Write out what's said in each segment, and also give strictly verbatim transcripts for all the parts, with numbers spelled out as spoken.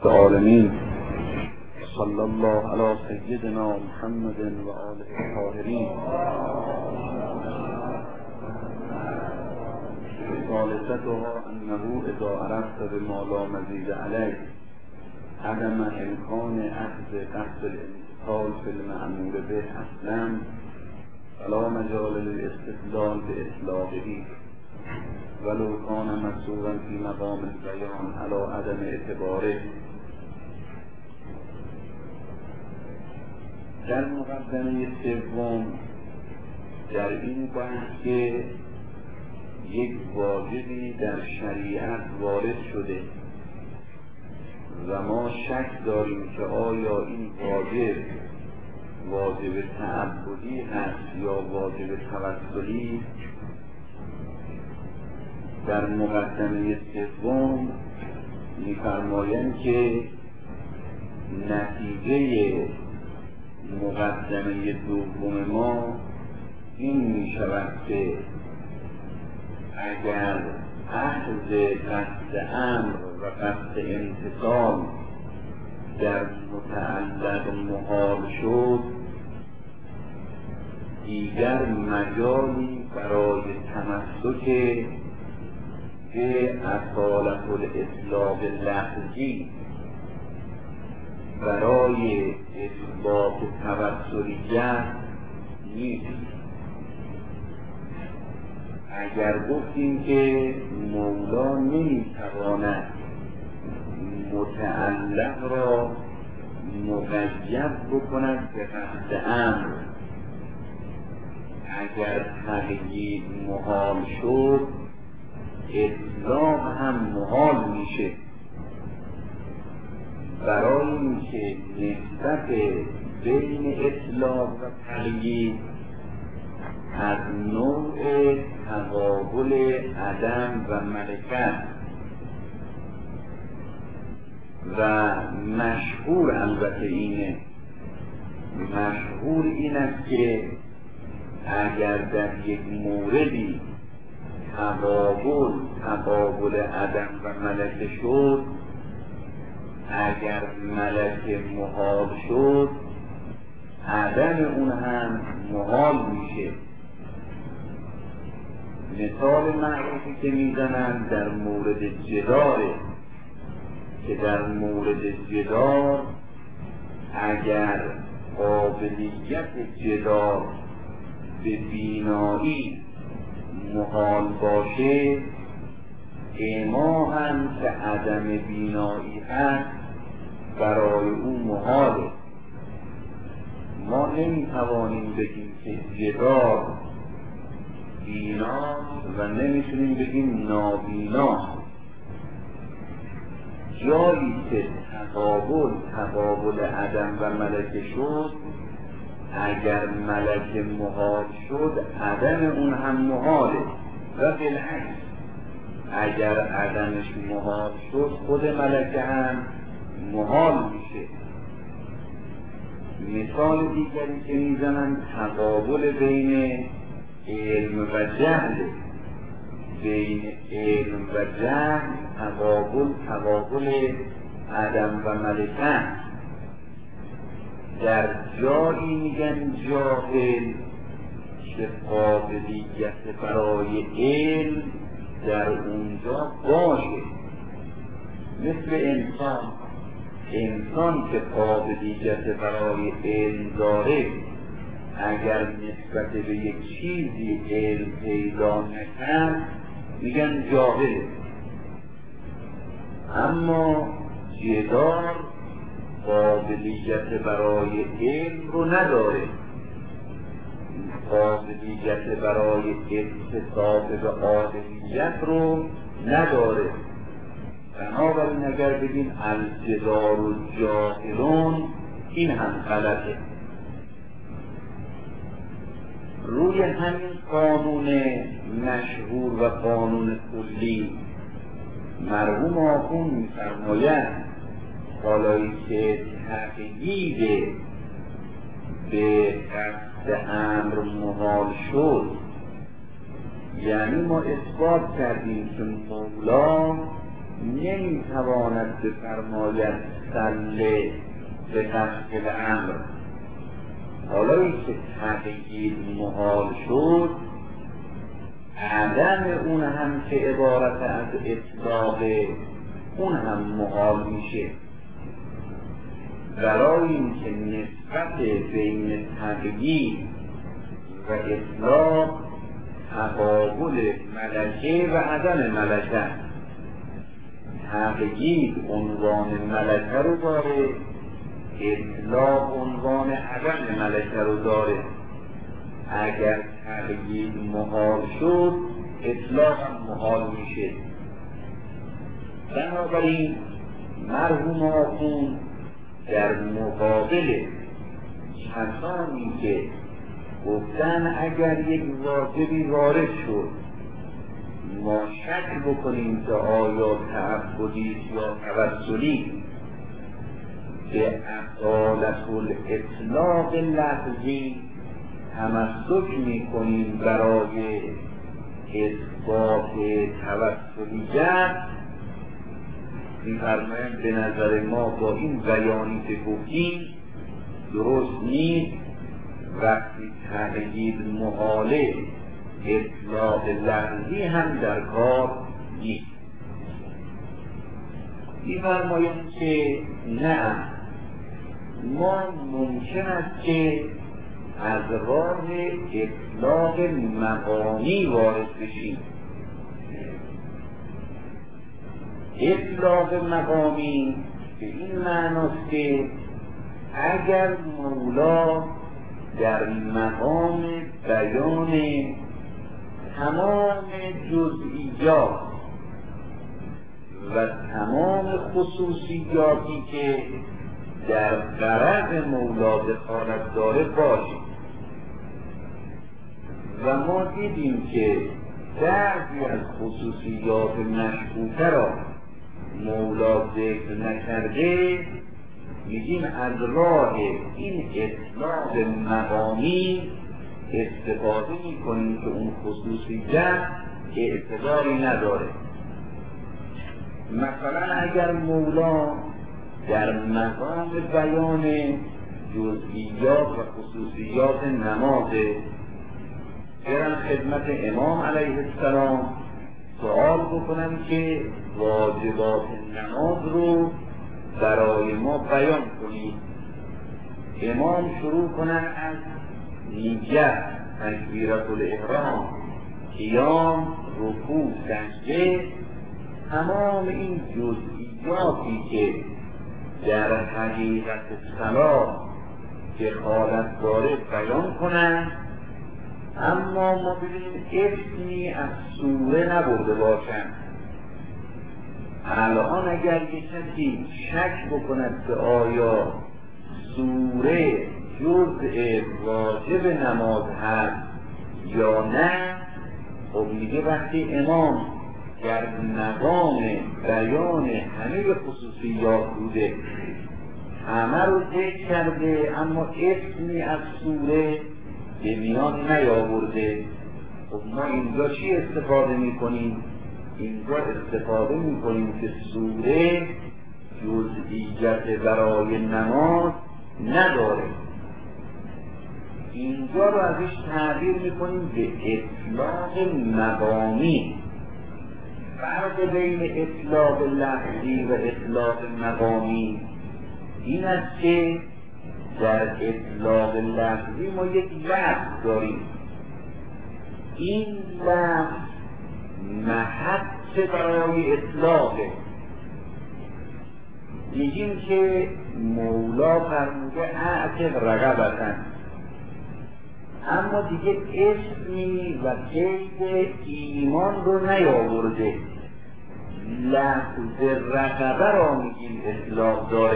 العالمین. صلی الله علی سیدنا محمد و آله الطاهرین. ثالثتها انه اذا عرفت بما لا مزید علیه عدم امکان اخذ قصد الامتثال فی المأمور به اصلا فلا مجال للاستدلال باطلاقه ولو کان مسوغا فی مقام البیان علی عدم اعتباره. در مقدمه سوم در این بحث که یک واجبی در شریعت وارد شده و ما شک داریم که آیا این واجب واجب تعبدی هست یا واجب توسلی، در مقدمه سوم می‌فرمایند که نتیجه مقدمه دوم ما این می‌شود که اگر اخذ قصد امر و قصد امتثال در متعلق محال شد، دیگر مجالی برای تمسک به اصالت الاطلاق لفظی برای اثبات توسلیت نیست. اگر گفتیم که مولا نمیتواند متعلق را مقید بکند به قصد امر، اگر تقیید محال شد اطلاق هم محال میشه. برای اینکه نسبت بین اطلاق و تقیید از نوع تقابل عدم و ملکت و مشهور البته اینه مشهور این است که اگر در یک موردی تقابل تقابل عدم و ملکه شد، اگر ملکه محال شد عدم اون هم محال میشه. مثال معروفی که میزنند در مورد جداره که در مورد جدار اگر قابلیت جدار به بینایی محال باشه، اما هم که عدم بینایی هست برای او محاله. ما نمیتوانیم بگیم که جدار بیناست و نمیتونیم بگیم نابیناست. جایی که تقابل تقابل عدم و ملکه شد، اگر ملکه محال شد عدم اون هم محاله و بالعکس اگر عدمش محال شد خود ملکه هم محال میشه. مثال دیگری که میزنن تقابل بین علم و جهل، بین علم و جهل تقابل تقابل عدم و ملکه. در جایی میگن جاهل که قابلیت برای علم در اونجا باشه، مثل انسان انسان که قابلیت برای علم داره اگر نسبت به یک چیزی علم پیدا نکرد میگن جاهل. اما جدار قابلیت برای علم رو نداره، قابلیت برای اتصاف به عادلیت رو نداره. بنابراین اگر بگیم الجدار و جاهلون این هم غلطه. روی همین قانون مشهور و قانون کلی مرحوم آخوند می‌فرمایند حالایی که تقیید به قصد امر محال شد، یعنی ما اثبات کردیم که مولا نمیتواند بفرماید سله به تشکیل امر. حالا این که تغییر محال شد، عدم اون هم که عبارت از اطلاق اون هم محال میشه. برای اینکه نسبت بین تغییر و اطلاق تقابل ملکه و عدم ملکه، تغییر عنوان ملکه رو داره، اطلاق عنوان عدم ملکه رو داره. اگر تغییر محال شد، اطلاق هم محال میشه. بنابراین مرحوم آخوند در مقابل کسانی که گفتن اگر یک واجبی وارد شد ما شک بکنیم که آیا تعبدی یا توسلی، به اصالت الاطلاق لفظی تمسک میکنیم برای اثبات توسلیت. می‌فرمایند به نظر ما با این بیانی که گفتیم درست نیست. وقتی تغییر محاله، اطلاق لفظی هم در کار نیست. می‌فرمایند که نه، ما ممکن است که از راه اطلاق مقامی وارد بشیم. اطلاق مقامی به این معناست که اگر مولا در مقام بیان تمام جزئیات و تمام خصوصیاتی که در غرض مولا دخالت داره باشه، و ما دیدیم که بعضی از خصوصیات مشکوکه را مولا ذکر نکرده، میگیم از راه این اطلاق مقامی استفاده میکنیم که اون خصوصیت اعتباری نداره. مثلا اگر مولا در مقام بیان جزئیات و خصوصیات نماز برن خدمت امام علیه السلام سوال بکنن که واجبات نماز رو برای ما بیان کنید، امام شروع کنن از نیت، تکبیرت الاحرام، قیام، رکوع، سجده، تمام این جزئیاتی که در حقیقت صلاح دخالت داره بیان کنن، اما ما ببینیم اسمی از سوره نبرده باشن. الان اگر یک کسی شک بکند که آیا سوره جزء واجب نماز هست یا نه، خب میگه وقتی امام در مقام بیان همه خصوصیات بوده، همه رو ذکر کرده، اما اسمی از سوره به میان نیاورده، خب ما اینجا چی استفاده میکنیم؟ اینجا استفاده میکنیم که سوره جزئیت برای نماز نداره. اینجا رو ازش تعبیر میکنیم به اطلاق مقامی. فرق بین اطلاق لفظی و اطلاق مقامی این است که در اطلاق لفظی ما یک لفظ داریم، این لفظ محط برای اطلاقه. میگیم که مولا فرموده اعتق رقبتن، اما دیگه اسمی و قید ایمان رو نیاورده، لفظ رقبه را میگیم اطلاق داره.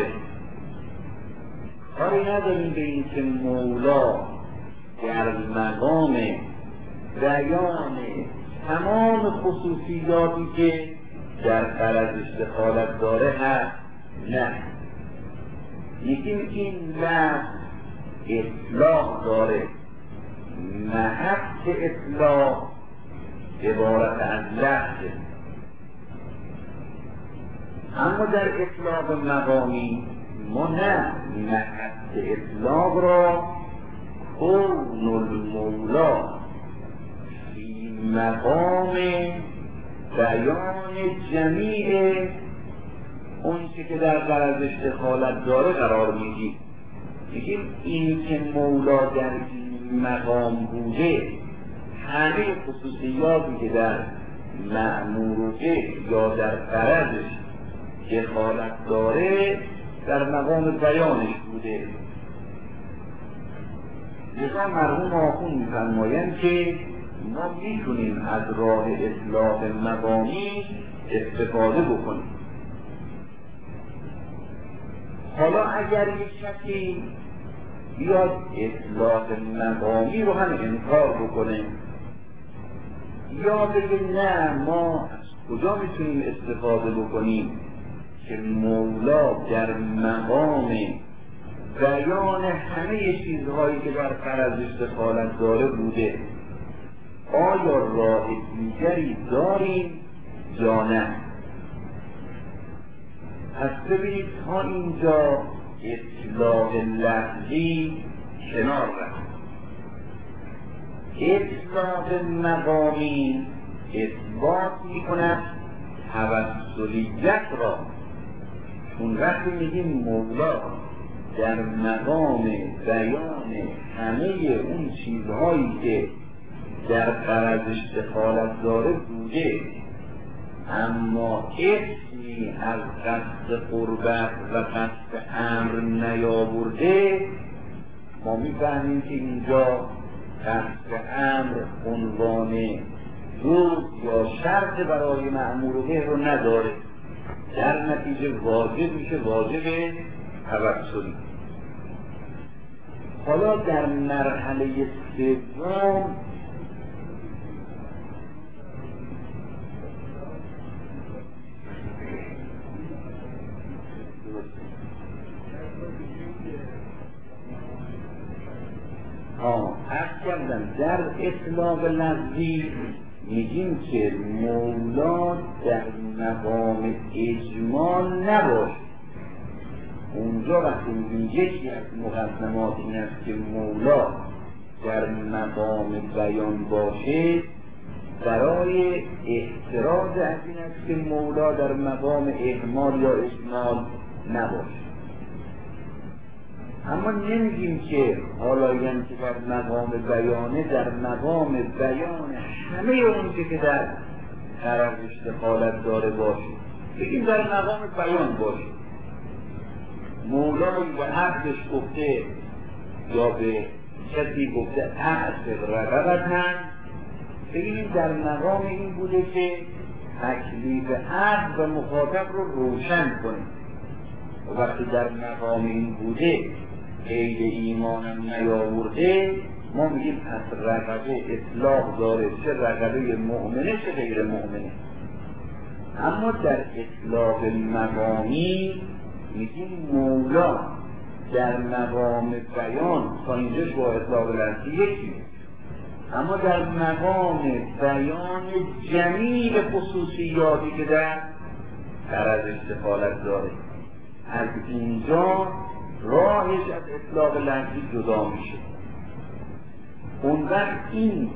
کاری نداریم به این که مولا در مقام بیان تمام خصوصیاتی که در غرضش دخالت داره هست، نه، میگیم این لفظ اطلاق داره. محط اطلاق عبارت از لفظ. اما در اطلاق مقامی ما نه محط اطلاق را کون المولا فی مقام بیان جمیع اون چه که در غرضش دخالت داره قرار میدیم. میگیم این که مولا در این مقام بوده همه خصوصیاتی که در مأموره یا در غرضش دخالت داره در مقام بیانش بوده. لذا مرحوم آخوند می‌فرمایند که ما میتونیم از راه اطلاق مقامی استفاده بکنیم. حالا اگر یک کسی بیاد اطلاق مقامی رو هم انکار بکنه یا بگه نه ما از کجا میتونیم استفاده بکنیم که مولا در مقام بیان همه چیزهایی که در غرضش دخالت داره بوده، آیا راه دیگری داریم یا نه؟ پس ببینید تا اینجا اطلاق لفظی کنار رفت. اطلاق مقامی اثبات میکند توسلیت را. چون وقتی میگیم مولا در مقام بیان همه اون چیزهایی که در غرضش دخالت داره بوده اما اسمی از قصد قربت و قصد امر نیاورده، ما میفهمیم که اینجا قصد امر عنوان جز یا شرط برای مأمور به رو نداره، در نتیجه واجب میشه واجب توسلی. حالا در مرحله سوم ها عرض کردم در اطلاق لفظی میگیم که مولا در مقام اجمال نباشه. اونجا وقتی میگیم یکی از مقدمات این است که مولا در مقام بیان باشه، برای احتراز از این است که مولا در مقام احمال یا اجمال نباشه. اما نمیگیم که حالا یعنی که در مقام بیانه در مقام بیان همه اون که در غرضش دخالت داره باشه، بگیم در مقام بیان باشه. مولایی به عقدش گفته یا به کسی گفته عقد رقبت هم، بگیم در مقام این بوده که تکلیف عقد و مخاطب رو روشن کنه. و وقتی در مقام این بوده قید ایمانم نیاورده، ما میگیم پس رقبه اطلاق داره، چه رقبه مؤمنه چه غیر مؤمنه. اما در اطلاق مقامی میگیم مولا در مقام بیان تا اینجاش با اطلاق لفظی یکی، اما در مقام بیان جمیع خصوصیاتی که در غرضش دخالت داره، از اینجا راهش از اطلاق لفظی جدا میشه. اون وقت این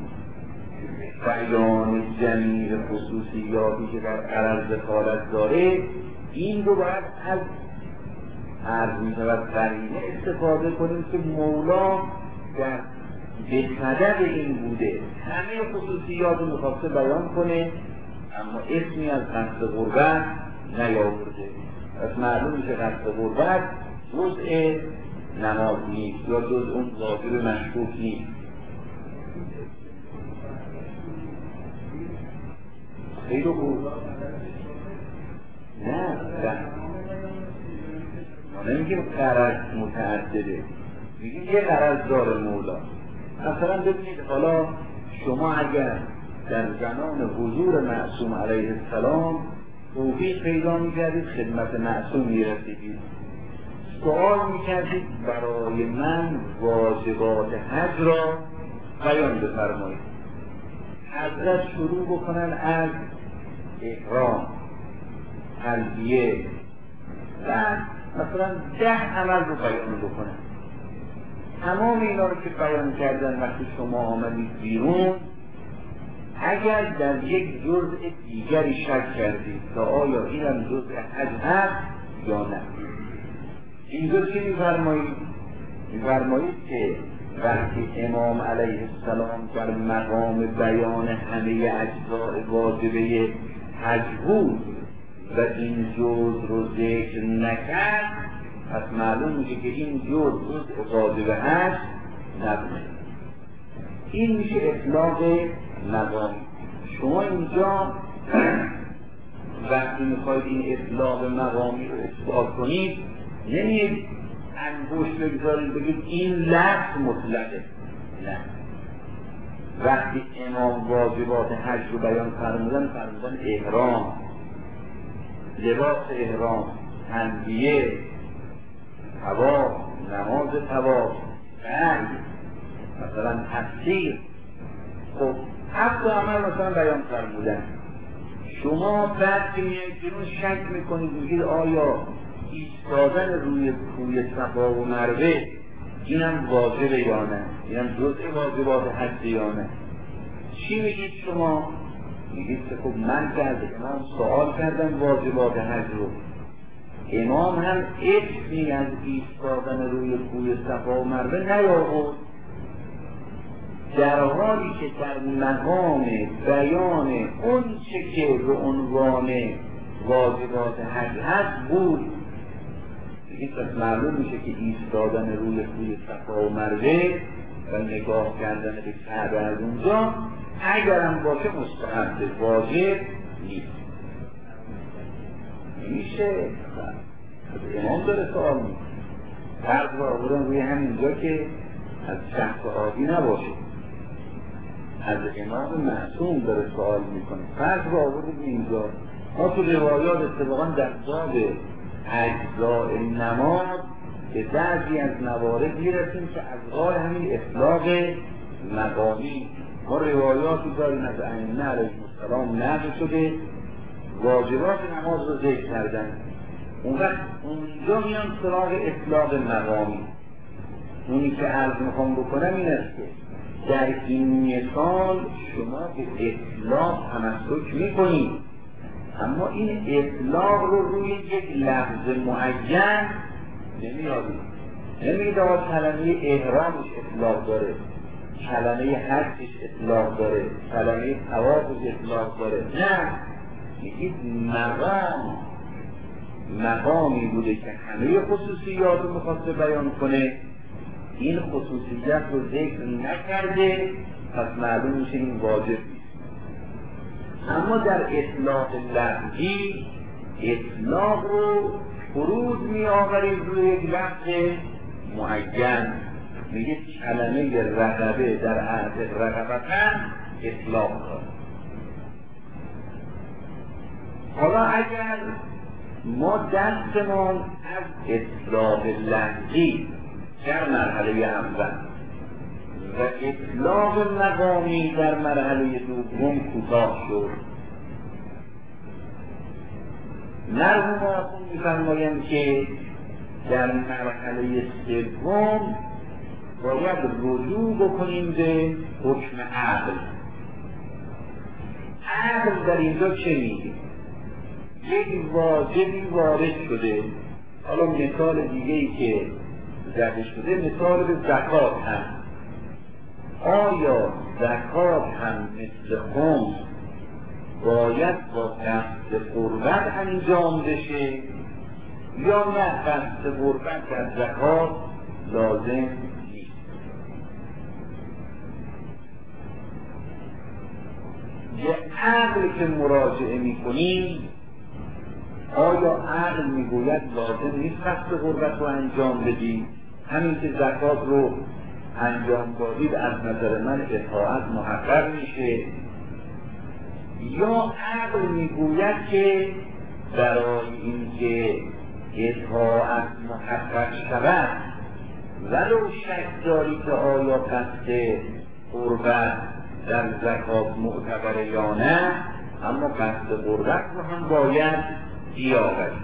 بیان جمیع خصوصیاتی که در غرض دخالت داره، این رو باید از عرض میشود قرینه استفاده کنیم که مولا در به صدق این بوده همه خصوصیات رو میخواسته بیان کنه اما اسمی از قصد قربت نیاورده. پس معلوم میشه قصد قربت جزء نماز نیست یا جز اون واجب مشکوک نیست. خیلی خوب نه ما نمیگیم قرض متعدده، میگیم یه قرض داره مولا. مثلا ببینید حالا شما اگر در زمان حضور معصوم علیه السلام توفیق پیدا میکردید خدمت معصوم میرسیدید، سوال میکردید برای من واجبات حج را بیان بفرمایید. حضرت شروع بکنن از احرام، تلبیه و مثلا ده عمل رو بیان بکنن. تمام اینا رو که بیان کردن وقتی شما آمدید بیرون، اگر در یک جزء دیگری شک کردید که آیا اینم جزء حج هست یا نه، اینجا چی می‌فرمایید؟ می‌فرمایید که وقتی امام علیه السلام در مقام بیان همه اجزاء واجبه حج بود و این جزء رو ذکر نکرد، پس معلوم میشه که این جزء جزء واجبه حج نبوده. این میشه اطلاق مقامی. شما اینجا وقتی میخواید این اطلاق مقامی رو اثبات کنید، نمیید انگشت بگذارید بگید این لفظ مطلقه. نه، وقتی امام واجبات حج رو بیان فرمودن، فرمودن احرام، لباس احرام، تنبیه، طواف، نماز طواف، سعی، مثلا تفسیر، خب حتی عمل مثلا بیان فرمودن. شما بعد که میایید بیرون شک میکنید، میگید آیا ایستادن روی کوی صفا و مروه اینم واجبه یا نه، اینم جزء واجبات حج یا نه. چی میگید شما؟ میگید که خب من که از امام سوال کردم واجبات حج رو، امام هم اسمی از ایستادن روی کوی صفا و مروه نیاورد، در حالی که در مقام بیان اون چه که به عنوان واجبات حج هست بود. این پس معلوم میشه که ایستادن روی کوی صفا و مروه و نگاه کردن به کعبه از اونجا اگرم باشه مستحب، واجب نیست. نمیشه. امام داره سوال میکنه، فرض رو آوردن روی همینجا که از شخص عادی نباشه، از امام معصوم داره سوال میکنه. فرض رو آوردن اینجا. ما تو روایات اتفاقا در باب اجزاء نماز به بعضی از موارد میرسیم که از غار همین اطلاق مقامی. ما روایاتی داریم از ائمه علیهم السلام نقل شده واجبات نماز رو ذکر کردن، اون وقت اونجا میان سراغ اطلاق مقامی. اونی که عرض میخوام بکنم این است که در این مثال شما به اطلاق تمسک میکنید، اما این اطلاق رو روی یک لفظ معین نمیارید. نمیگید آقا کلمه احرامش اطلاق داره، کلمه حجش اطلاق داره، کلمه طوافش اطلاق داره. نه، میگید مقام مقامی بوده که همه خصوصیات رو میخواسته بیان کنه، این خصوصیت رو ذکر نکرده، پس معلوم میشه این واجب نیست. اما در اطلاق لفظی اطلاق رو فرود می آورید روی یک لفظ معین. میگه کلمه رقبه در عهد رقبتن اطلاق داره. حالا اگر ما دستمان از اطلاق لفظی در مرحله اول و اطلاق مقامی در مرحله دوم کوتاه شد، مرحوماتون می‌فرمایند که در مرحله سوم باید رجوع بکنیم به حکم عقل. عقل در اینجا چه میگه؟ یک واجبی وارد شده. حالا مثال دیگه ای که زده شده مثال به زکات هم. آیا زکات هم مثل خمس باید با قصد قربت انجام بشه یا نه قصد قربت در زکات لازم نیست؟ یه عقل که مراجعه میکنیم، آیا عقل میگوید لازم نیست قصد قربت رو انجام بدید، همین که زکات رو انجام دادید از نظر من اطاعت محقق میشه، یا عقل میگوید که برای اینکه اطاعت محقق شود ولو شک داری که آیا قصد قربت در زکات معتبر یا نه، اما قصد قربت رو هم باید بیاورید.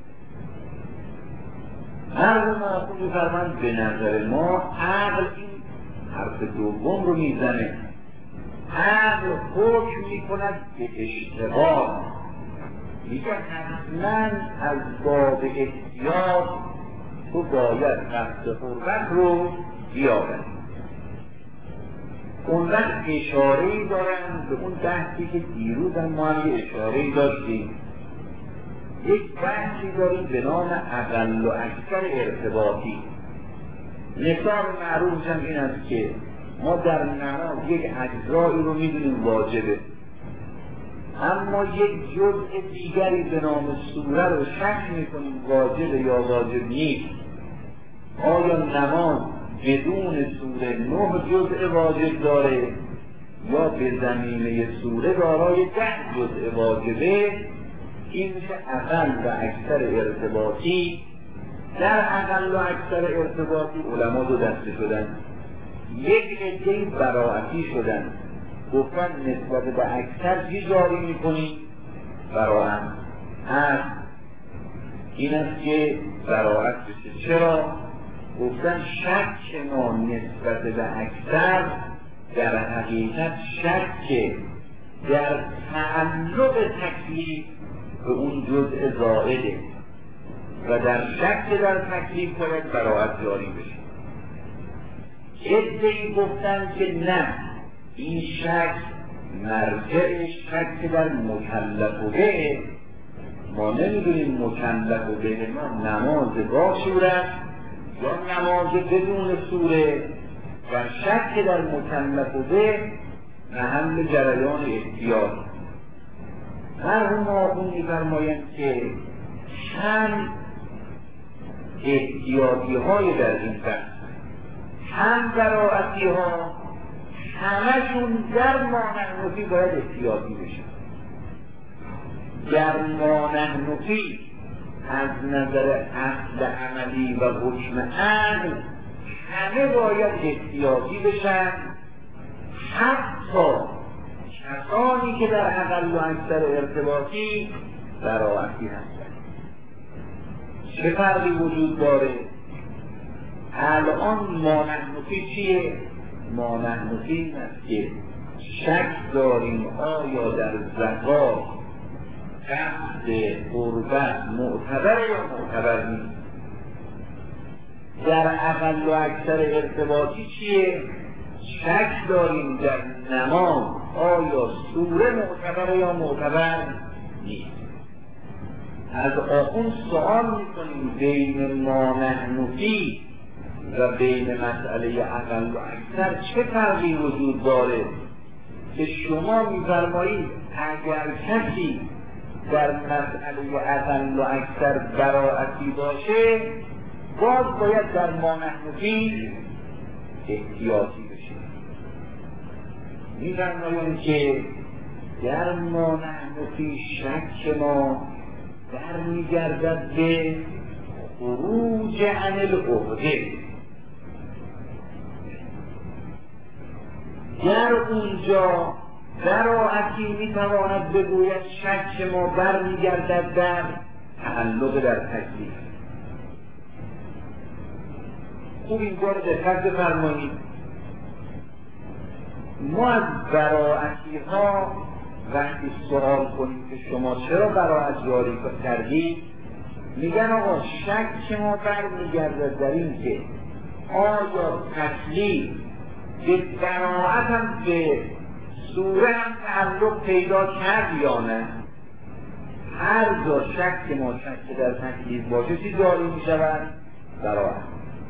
مرحوم آخوند می‌فرمایند به نظر ما عقل این حرف دوم رو میزنه، عقل حکم میکند به اشتباه، میگه حتما از باب احتیاط تو باید قصد قربت رو بیاوری. اون وقت اشاره‌ای دارن به اون بحثی که دیروز هم ما هم یه اشاره‌ای داشتیم. یک بحثی داریم به نام اقل و اکثر ارتباطی. مثال معروفش هم این است که ما در نماز یک اجزایی رو میدونیم واجبه، اما یک جزء دیگری به نام سوره رو شک میکنیم واجبه یا واجب نیست. آیا نماز بدون سوره نه جزء واجب داره یا به زمینه سوره دارای ده جزء واجبه؟ این میشه اقل و اکثر ارتباطی. در اقل و اکثر ارتباطی علما دو دسته شدن. یک عده براعتی شدن، گفتن نسبت به اکثر چی جاری میکنی؟ براعت هست. این است که براعت بشه. چرا؟ گفتن شک ما نسبت به اکثر در حقیقت شک در تعلق تکلیف به اون جزء زائده و در شک در تکلیف باید براعت جاری بشه. عده‌ای گفتن که نه، این شک مرجع شک در مکلف به، ما نمیدونیم مکلف به ما نماز با سوره یا نماز بدون سوره و شک در مکلف به محل جریان احتیاط. مرحوم آخوند می‌فرمایند که هم احتیاطی های در این بحث هم براعتی ها همشون در مانحنفی باید احتیاطی بشن. در مانحنفی از نظر اصل عملی و حکم عقل همه باید احتیاطی بشن، حتی کسانی که در اقل و اکثر ارتباطی براعتی هستند. چه فرقی وجود داره؟ الان مانحنفی چیه؟ مانحنفی این است که شک داریم آیا در زکات قصد قربت معتبر یا معتبر نیست. در اقل و اکثر ارتباطی چیه؟ شک داریم در نماز آیا سوره معتبر یا معتبر نیست. از آخوند سوال میکنیم بین مانحنفی و بین مسئله اقل و اکثر چه فرقی وجود داره که شما میفرمایید اگر کسی در مسئله اقل و اکثر براعتی باشه باز باید در مانحنفی احتیاطی بشه. میفرماییم که در مانحنفی شک ما در میگردد به خروج عن العهده. در اونجا براعتی میتواند بگوید شک ما بر میگردد در تعلق در تکلیف. خوب اینجا رو دقت بفرمایید. ما از براعتی ها وقتی سوال کنیم که شما چرا براعت جاری کردید، میگن آقا شک ما برمیگردد در این که آیا تکلیف به براعت هم به سوره هم تعلق پیدا کرد یا نه. هر جا شک ما شک در تکلیف باشه چی جاری میشود؟ براعت.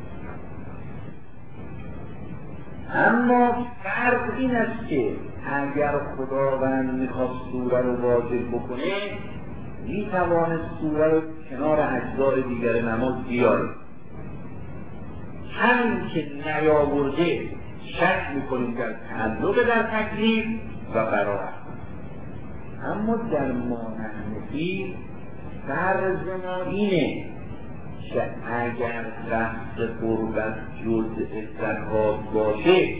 اما فرق این است که اگر خداوند میخواد سوره رو واجب بکنه میتواند سوره رو کنار اجزای دیگر نماز بیاره. همین که نیاورده شک میکنیم در تعلق در تکلیف و براعت. اما در مانحنفی فرض ما اینه که اگر قصد قربت جزء زکات باشه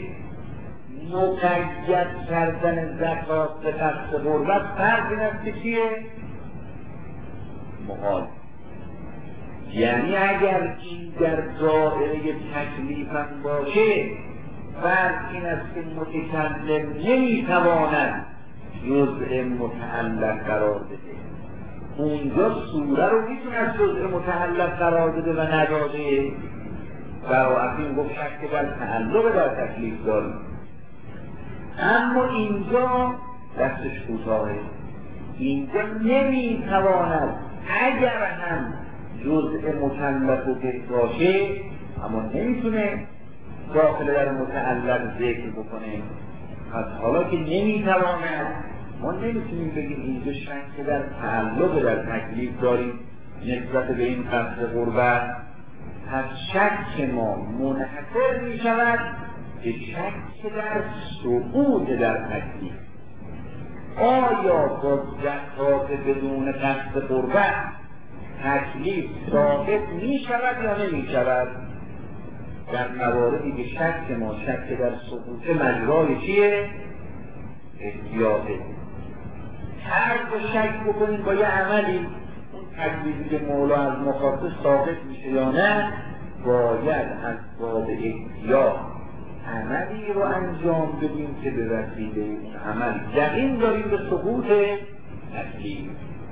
مقید کردن زکات به قصد قربت فرض این است که چیه؟ محال. یعنی اگر این در دائره تکلیف هم باشه فرض این است که متکلم نمیتواند جزء متعلق قرار بده، اونجا سوره رو میتونه جزء متعلق قرار بده و نداده و این گفت شک در تعلق در تکلیف داریم. اما اینجا دستش کوتاهه، اینجا نمیتواند اگر هم جزء متعلق باشه اما نمیتونه داخل در متعلق ذکر بکنه. پس حالا که نمیتواند ما نمیتونیم بگیم اینجا شک در تعلق در تکلیف داریم نسبت به این قصد قربت. پس شک ما منحصر میشود به شک در سقوط در تکلیف. آیا با زکات بدون قصد قربت تکلیف ثابت می شود یا نمی شود؟ در مواردی که شک ما شک در سقوط مجرای چیه؟ احتیاطه. هر دو شک بکنیم با یه عملی اون تکلیفی که مولا از مخاطب ثابت میشه یا نه، باید از باب احتیاط عملی رو انجام بدیم که به وسیله این عمل یقین داریم به سقوط تکلیف.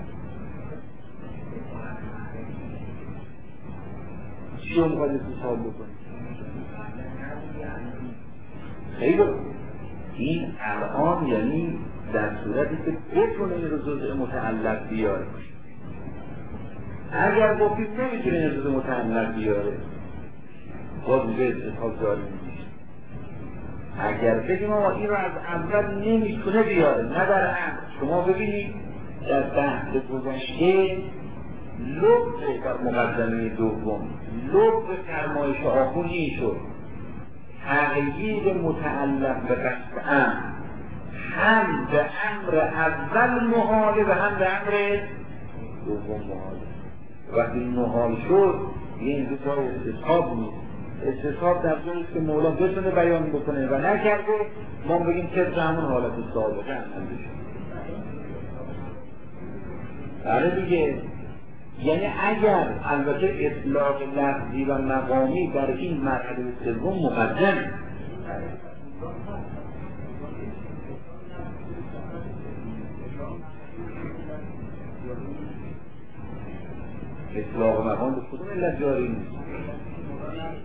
چی رو مقدس حساب بکنیم؟ خیلی این الان یعنی در صورتی که بتونه این رو جزء متعلق بیاره. اگر گفتیم نمیتونه این جزء متعلق بیاره باز میگه استثاب داریم میشه. اگر بگیم ما این رو از اول نمیتونه بیاره نه در امر. شما ببینید در بحث گذشته لب در مقدمه دوم لب فرمایش آخونی شد تغییر متعلق به قصد امر هم به امر اول محاله و هم به امر دوم محاله. وقتی محال شد یه این دو استصحاب نیست. استصحاب در جاییست که مولا بتونه بیان بکنه و نکرده ما بگیم طبق همون حالت سابقه عمل بشه. بله دیگه، یعنی اگر البته اطلاق لفظی و مقامی در این مرحله سوم مقدم اطلاق مقام به کدوم علت جاری نیست.